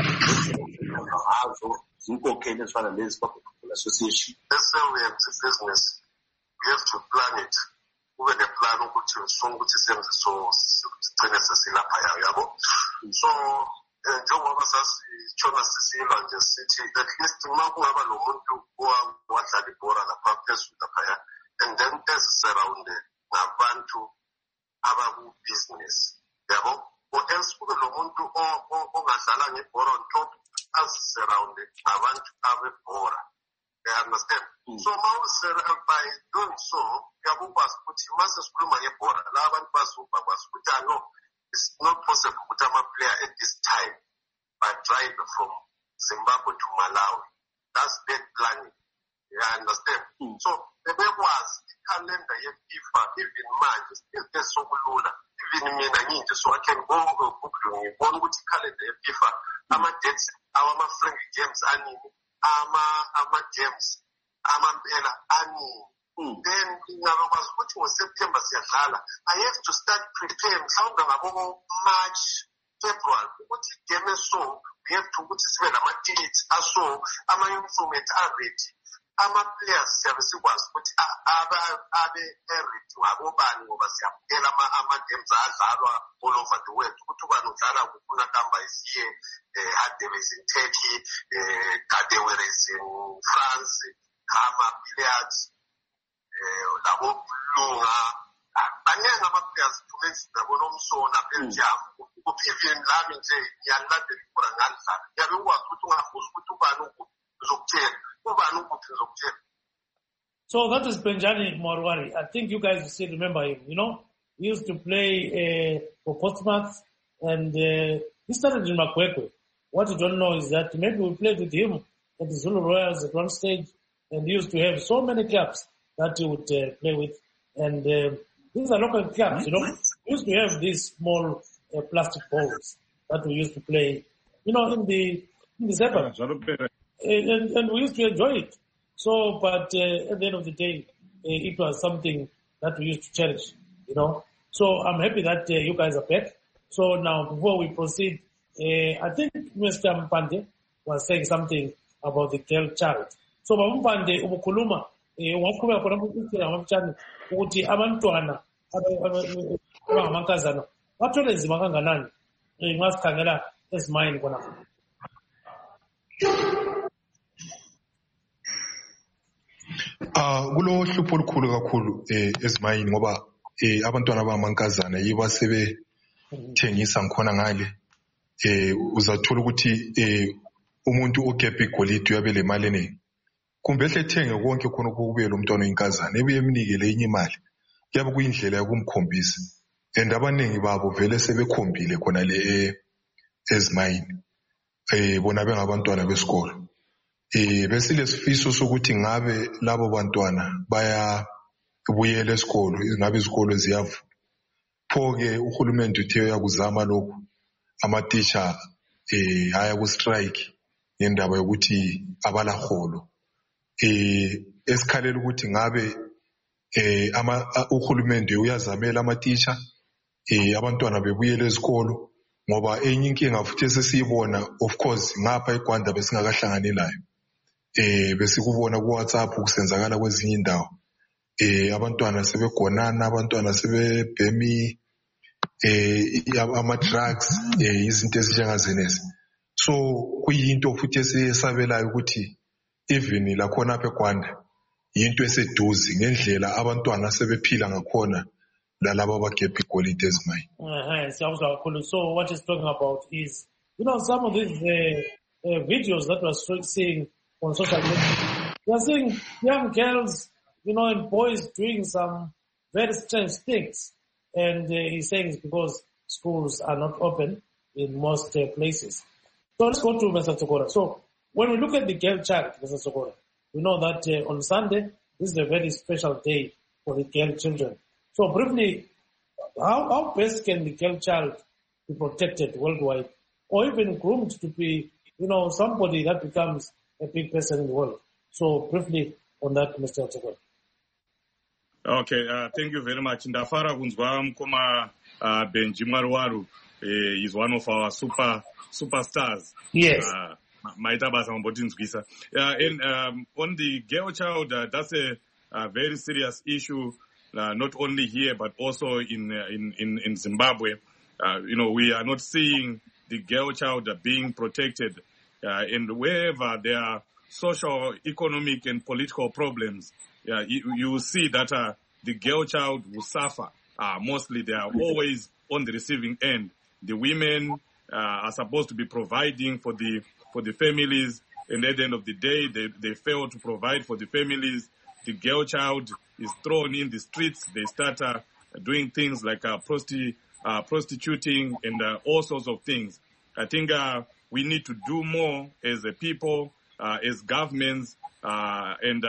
ngazo inkokheli ezifana leZimbabwe Football Association. Let's say we have the business. We have to plan it. Ube ne plan ukuthi usonke ukuthi senze so sigcine sesilapha yabo. So njengoba sasitshona sisilwa nje sithi at least uma kungaba lo muntu wadlala ibhola lapha phezulu lapha and then ezisurrounde ngabantu abaku-business yabo or else kube lo muntu ongadlala ngebhola on top azisurrounde ngabantu abebhola. You understand? So by doing so uyakwazi ukuthi mase sikhuluma ngebhola la abantu bazokwazi ukuthi no, it's not possible ukuthi ama-player at this time drive from Zimbabwe to Malawi. That's bad planning. You understand? So bekwazi i-calendar ye-FIFA even manje esokulula even mina nginje so I can go Google ngibona ukuthi i-calendar ye-FIFA ama-dates awama-friendly games anini ama-games amampela anini. Then ngiyakwazi ukuthi ngoSeptember siyadlala. I have to start preparing mhlawumbe ngabo-March, February ukuthi game so we have to ukuthi sibe nama-tickets aso ama-instrument are-ready. Ama-players siyabe sikwazi ukuthi abe ready ngabobani ngoba siyabukela ama-games adlalwa all over the world ukuthi ubani udlala kufuna kamba isiye Hadebe is in Turkey, Kadewere is in France, ama-players labo lunga baningi ama-players fumenzi nabo nomsona Belgium even lami nje ngiyalandela ibhola ngalidlala yabe ukwazi ukuthi ungafuza ukuthi ubani uzokutshela ubani ukuthi uzokutshela. So that is Benjani Marwari. I think you guys still remember him, He used to play for Portsmouth and he started in Makwekwe. What you don't know is that maybe we played with him at the Zulu Royals at one stage and he used to have so many clubs that he would play with. And These are local clubs, We used to have these small plastic balls that we used to play, in the Zebra. And we used to enjoy it. So, but at the end of the day, it was something that we used to cherish, So I'm happy that you guys are back. So now, before we proceed, I think Mr. Mpande was saying something about the girl child. So Mpande, ubukhuluma, wakhuluma khona ukuthi ukuthi abantwana abangamankazana bathole nzima kanganani ngasikhangela ezimayini khona. Kulo hlupho olukhulu kakhulu ezimayini ngoba abantwana abangamankazana yibo asebethengisa ngikhona ngale uzathola ukuthi umuntu ogebha igolide uyabe lemali eningi kumbe ehle ethenge konke khona ukubuye lo mntwana oyinkazana ebuye emnikele enye imali kuyabe kuyindlela yokumkhombisa and abaningi babo vele sebekhombile khona le ezimayini bona bengabantwana besikolo bese lesifiso sokuthi ngabe labo bantwana bayabuyela esikolo ngabe izikolo ziyavula pho-ke uhulumende uthe uyakuzama lokhu ama-teacher haya ku-strike ngendaba yokuthi abalaholo esikhalela ukuthi ngabe uhulumende uyazamela ama-teacher abantwana bebuyele ezikolo ngoba enye inkinga futhi esesiyibona of course ngapha eGwanda besingakahlanganelayo besikubona ku-WhatsApp kusenzakala kwezinye indawo abantwana sebegonana abantwana sebebhemi ama-drugs izinto ezinjengazenezi so kuyinto futhi esiyesabelayo ukuthi even lakhona apha eGwanda yinto eseduze ngendlela abantwana sebephila ngakhona lalabo abagebha igolide ezimayini. So what he's talking about is, some of these videos that we're seeing on social media, we're seeing young girls, and boys doing some very strange things. And he's saying it's because schools are not open in most places. So let's go to Mr. Sokora. So when we look at the girl child, Mr. Sokora, we know that on Sunday, this is a very special day for the girl children. So briefly, how best can the girl child be protected worldwide or even groomed to be, somebody that becomes a big person in the world? So briefly on that, Mr. Sokora. Okay, thank you very much. Ndafara kunzwa mkoma Benji Marwaru is one of our superstars. Yes. Maitabasa Mbotinzwisa. And on the girl child, that's a very serious issue, not only here but also in Zimbabwe. We are not seeing the girl child being protected, and wherever there are social, economic, and political problems, you see that the girl child will suffer. Mostly they are always on the receiving end. The women are supposed to be providing for the families, and at the end of the day, they fail to provide for the families. The girl child is thrown in the streets. They start doing things like prostituting and all sorts of things. I think we need to do more as a people, as governments, and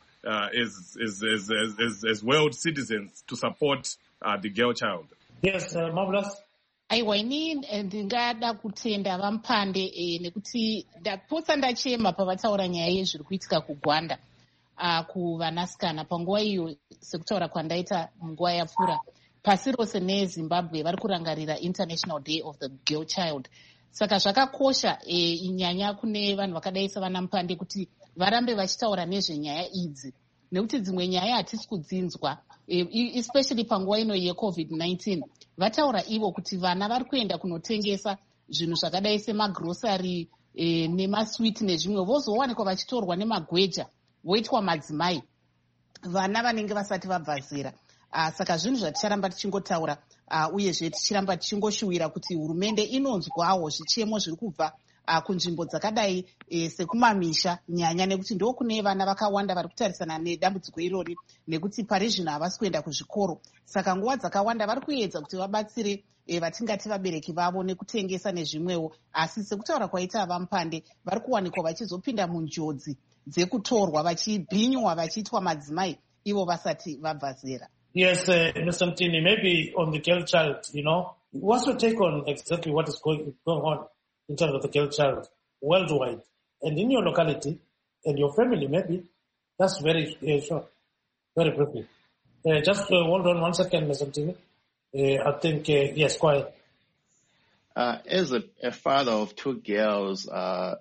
as world citizens to support the girl child. Yes, Marvelous. Aiwa, ini ndingada kutenda vaMpande nekuti ndapotsa ndachema pavataura nyaya yezviri kuitika kuGwanda kuvanasikana panguva iyo sekutaura kwandaita munguva yapfuura pasi rose neZimbabwe vari kurangarira International Day of the Girl Child. Saka zvakakosha inyanya kune vanhu vakadai savanaMpande kuti varambe vachitaura nezvenyaya idzi nekuti dzimwe nyaya hatisi kudzinzwa, especially panguva ino yeCovid-19. Vataura ivo kuti vana vari kuenda kunotengesa zvinhu zvakadai semagrosari nemaswiti nezvimwe, vozowanikwa vachitorwa nemagweja voitwa madzimai, vana vanenge vasati vabva zera. Saka zvinhu zvaticharamba tichingotaura uyezve tichiramba tichingoshuwira kuti hurumende inonzwawo zvichemo zviri kubva kunzvimbo dzakadai sekumamisha nyanya, nekuti ndo kune vana vakawanda vari kutarisana nedambudziko irori, nekuti pari zvino havasi kuenda kuzvikoro. Saka nguva dzakawanda vari kuedza kuti vabatsire vatingati vabereki vavo nekutengesa nezvimwewo, asi sekutaura kwaita vaMpande vari kuwanikwa vachizopinda munjodzi dzekutorwa, vachibhinywa, vachiitwa madzimai ivo vasati vabva zera. Yes, Mr. Mtini, maybe on the girl child, what's your take on exactly what is going on in terms of the girl child worldwide and in your locality and your family, maybe? That's very short, very briefly. Just hold on 1 second, Mr. Mtini. I think, yes, go ahead. As a father of 2 girls, a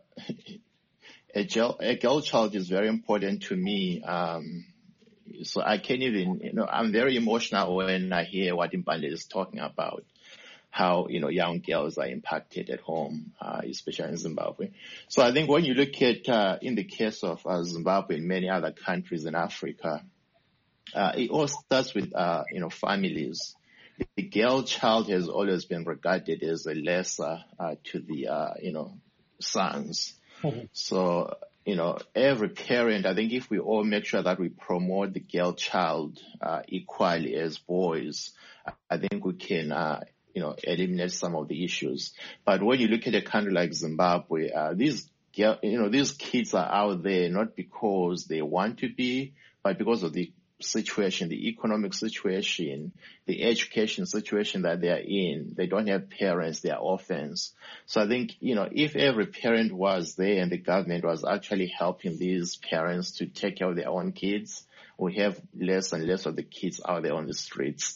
girl child is very important to me. So I can't even, I'm very emotional when I hear what Mpande is talking about, how, young girls are impacted at home, especially in Zimbabwe. So I think when you look at, in the case of Zimbabwe and many other countries in Africa, it all starts with, families. The girl child has always been regarded as a lesser to the, sons. Mm-hmm. So, every parent, I think if we all make sure that we promote the girl child equally as boys, I think we can, eliminate some of the issues. But when you look at a country like Zimbabwe, these kids are out there not because they want to be, but because of the situation, the economic situation, the education situation that they are in. They don't have parents, they are orphans. So I think, if every parent was there and the government was actually helping these parents to take care of their own kids, we have less and less of the kids out there on the streets.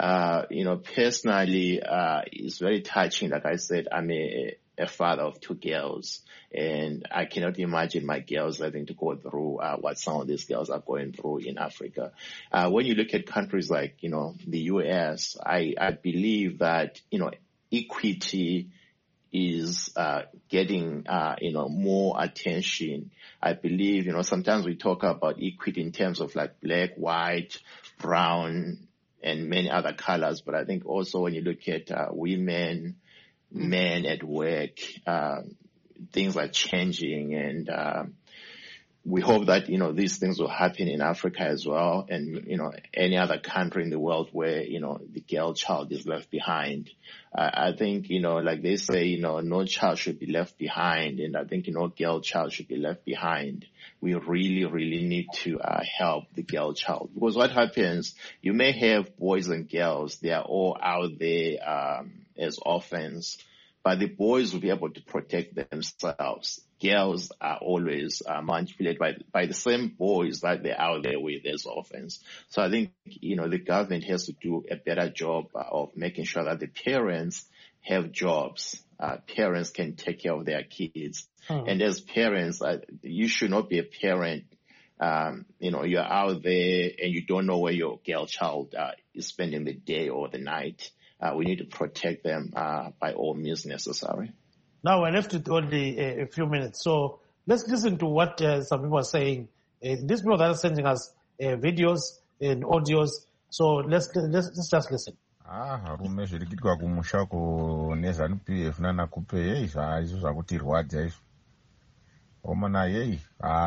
Personally, it's very touching. Like I said, I'm a father of 2 girls, and I cannot imagine my girls having to go through what some of these girls are going through in Africa. When you look at countries like, the US, I believe that, equity is getting, more attention. I believe, sometimes we talk about equity in terms of like black, white, brown, and many other colors, but I think also when you look at women, men at work, things are changing, and we hope that, these things will happen in Africa as well, and, any other country in the world where, the girl child is left behind. I think, like they say, no child should be left behind, and I think, girl child should be left behind. We really, really need to help the girl child, because what happens, you may have boys and girls, they are all out there as orphans, but the boys will be able to protect themselves. Girls are always manipulated by the same boys that they're out there with as orphans. So I think, the government has to do a better job of making sure that the parents have jobs. Parents can take care of their kids. And as parents, you should not be a parent. You're out there and you don't know where your girl child is spending the day or the night. We need to protect them by all means necessary. Now we're left with only a few minutes, so let's listen to what some people are saying. These people that are sending us videos and audios, so let's just listen. Harume zviri kuitwa kumusha nezanu PF nanakupe yei izvo zvakutirwadza izvo. Omana yei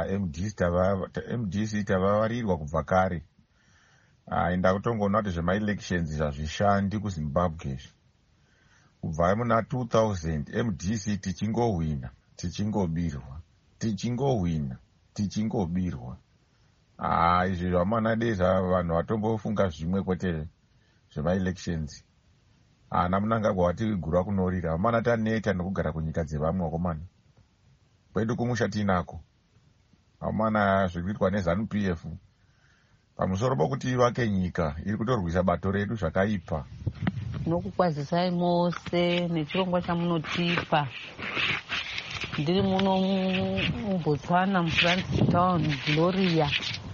MDC tavavarirwa kubva kare. Ndakutongoona kuti zvema-elections zvazvishandi kuZimbabwe izvi. Kubva muna 2000 MDC tichingohwina, tichingobirwa. Izvi zvamana deza vanhu vatombofunga zvimwe kwete zvema-elections. Namunangagwa watigura kunorira. Vamana taneta nekugara kunyika dzevamwe wakomana. Kwedu kumusha tinako. Vamana zvirikuitwa nezanu PF. Pamusoro pokuti ivake nyika iri kutorwisa bato redu zvakaipa. Nokukwazisai mose nechirongwa chamunotipa. Ndiri muno muBotswana muFrancistown Gloria.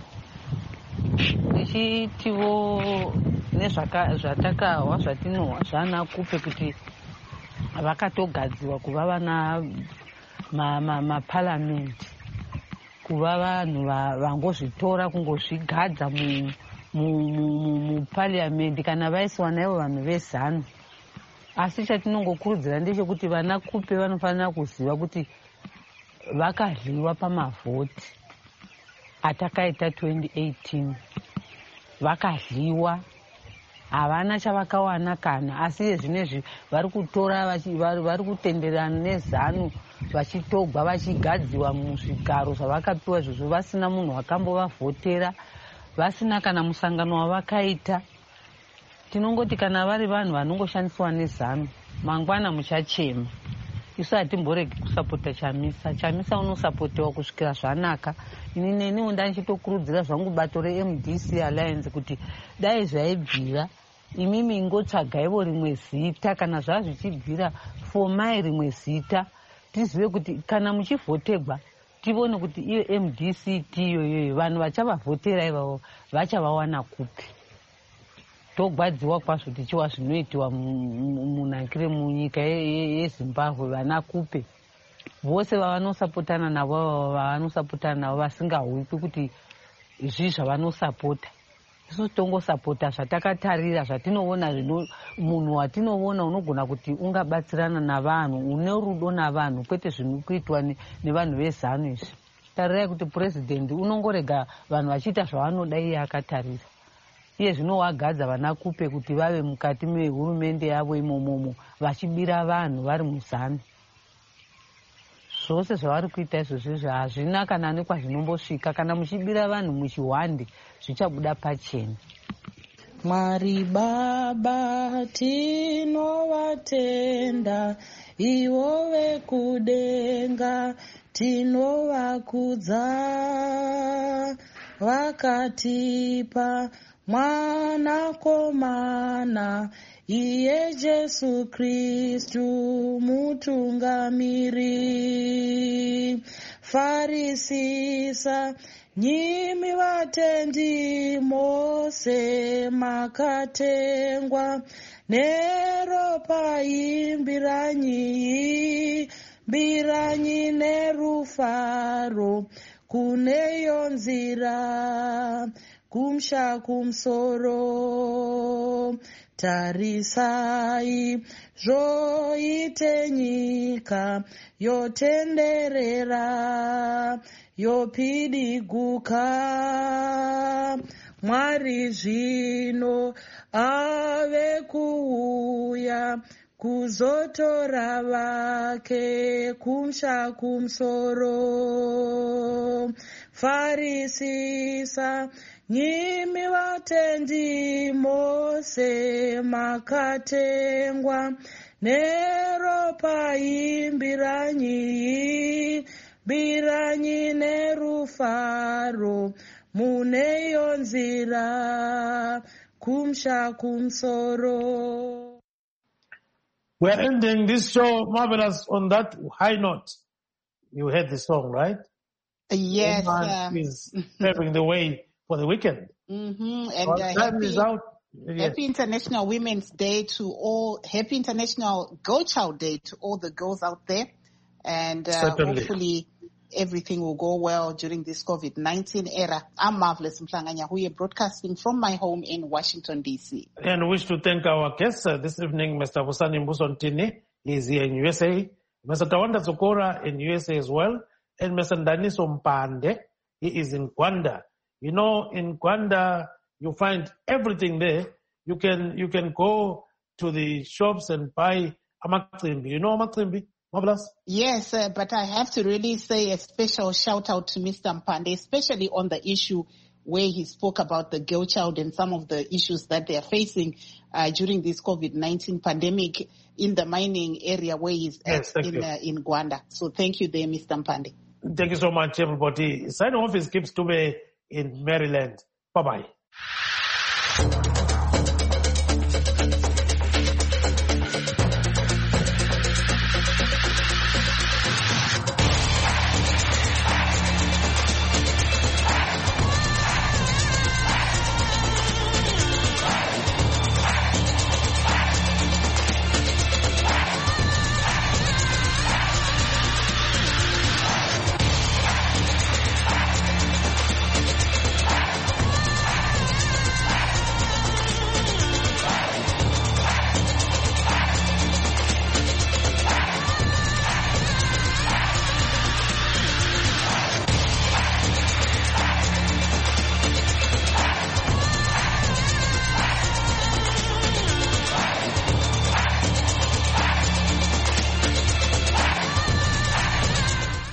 Tichitivo nezvatakahwa zvatinohwa zvanakupe kuti vakatogadziwa kuva vana maparliament, kuva vanhu vangozvitora kungozvigadza muparliament kana vaiswa naivo vanhu vezanu. Asi chatinongokurudzira ndechekuti vanakupe vanofanira kuziva kuti vakadliwa pamavhoti atakaita 2018. Vakadliwa, havana chavakawana kana, asi zvinezvi vari kutora vari kutenderana nezanu vachitogwa vachigadziwa muzvigaro zvavakapiwa izvozvo vasina munhu akambovavhotera. vasina kana musangano wavakaita. Tinongoti kana vari vanhu vanongoshandiswa nezano, mangwana muchachema. Isu hatimboregi kusapota Chamisa unosapotewa kusvikira zvanaka. Inini ndandichitokurudzira zvangu bato reMDC Alliance kuti dai zvaibvira imimi ingotsvagaivo rimwe zita, kana zvazvichibvira fomai rimwe zita, tizive kuti kana muchivhotegwa tivone kuti iyo MDC tiyoyoyo vanhu vachavavhotera ivavo vachavawana kupi. Togwadziwa kwazvo tichiwa zvinoitiwa munakire munyika yeZimbabwe. Vana kupe vose vavanosapotana navo vasingahwikwi kuti izvi zvavanosapota. Isu tongosapota zvatakatarira, zvatinoona, munhu watinoona unogona kuti ungabatsirana navanhu, une rudo navanhu, kwete zvinokuitwa nevanhu vezano izvi. Tarirai kuti purezidendi unongorega vanhu vachiita zvavanoda iye akatarira. Iye zvinowagadza vana kupe kuti vave mukati mehurumende yavo imomomo vachibira vanhu vari muzano. Zvose zvavari kuita izvozvo hazvina kana nekwazvinombosvika. Kana muchibira vanhu muchihwande zvichabuda pachena. Mwari Baba tinovatenda, ivo vekudenga tinovakudza, vakatipa mwanakomana iye Jesu Kristu mutungamiri. Farisisa nyimi vatendi mose makatengwa, neropa imbiranyi nerufaro, kuneyo nzira kumsha kumsoro. Tarisai zvoite nyika yotenderera yopidiguka. Mwari zvino ave kuuya kuzotora vake kumsha kumsoro. Farisisa nyimi vatendi mose makatengwa, neropa imbiranyi nerufaro, muneyo nzira kumsha kumsoro. We're ending this show, Marvelous, on that high note. You heard the song, right? Yes. Is paving the way for the weekend. And time is out. Yes. Happy International Women's Day to all. Happy International Girl Child Day to all the girls out there. And hopefully everything will go well during this COVID-19 era. I'm Marvelous Mhlanga Nyahuye, broadcasting from my home in Washington, D.C. And wish to thank our guests this evening, Mr. Vusani Mbusontini. He's here in USA. Mr. Tawanda Sokora in USA as well. And Mr. Ndaniso Mpande, he is in Gwanda. You know, in Gwanda, you find everything there. You can go to the shops and buy amakrimbi. You know amakrimbi, Marvelous? Yes, but I have to really say a special shout out to Mr. Mpande, especially on the issue where he spoke about the girl child and some of the issues that they are facing during this COVID-19 pandemic in the mining area where he's in Gwanda. So thank you there, Mr. Mpande. Thank you so much, everybody. Sign off is Gibbs Tube in Maryland. Bye-bye.